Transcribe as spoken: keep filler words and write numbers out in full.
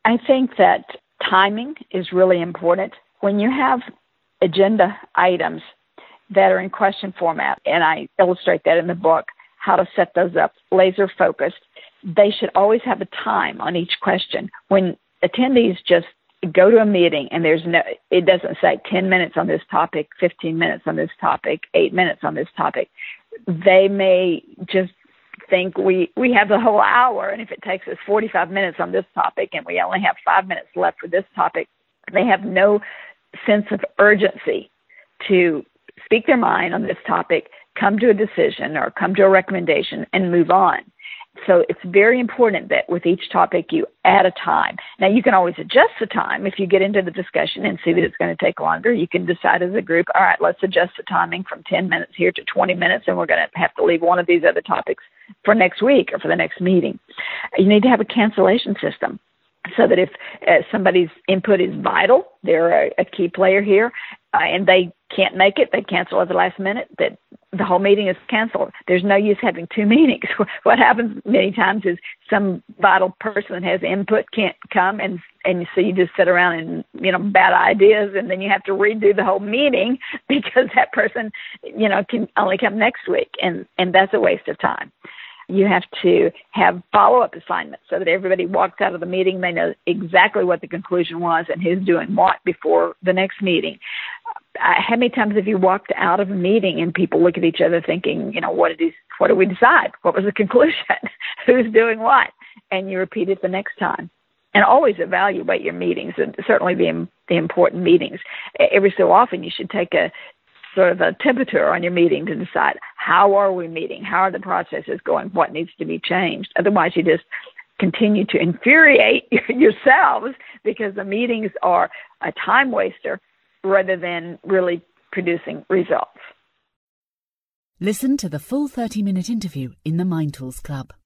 I think that timing is really important. When you have agenda items that are in question format, and I illustrate that in the book, how to set those up laser focused, they should always have a time on each question. When attendees just go to a meeting and there's no, it doesn't say ten minutes on this topic, fifteen minutes on this topic, eight minutes on this topic, they may just think we, we have the whole hour, and if it takes us forty-five minutes on this topic and we only have five minutes left for this topic, they have no sense of urgency to speak their mind on this topic, come to a decision or come to a recommendation and move on. So it's very important that with each topic you add a time. Now, you can always adjust the time if you get into the discussion and see that it's going to take longer. You can decide as a group, all right, let's adjust the timing from ten minutes here to twenty minutes, and we're going to have to leave one of these other topics for next week or for the next meeting. You need to have a cancellation system so that if uh, somebody's input is vital, they're a, a key player here, uh, and they can't make it, they cancel at the last minute, that the whole meeting is canceled. There's no use having two meetings. What happens many times is some vital person that has input can't come, and and so you just sit around and, you know, bad ideas, and then you have to redo the whole meeting because that person, you know, can only come next week, and, and that's a waste of time. You have to have follow-up assignments so that everybody walks out of the meeting, they know exactly what the conclusion was and who's doing what before the next meeting. Uh, how many times have you walked out of a meeting and people look at each other thinking, you know, what did, he, what did we decide? What was the conclusion? Who's doing what? And you repeat it the next time. And always evaluate your meetings, and certainly the, the important meetings. Every so often you should take a sort of a temperature on your meeting to decide, how are we meeting? How are the processes going? What needs to be changed? Otherwise, you just continue to infuriate yourselves because the meetings are a time waster rather than really producing results. Listen to the full thirty-minute interview in the Mind Tools Club.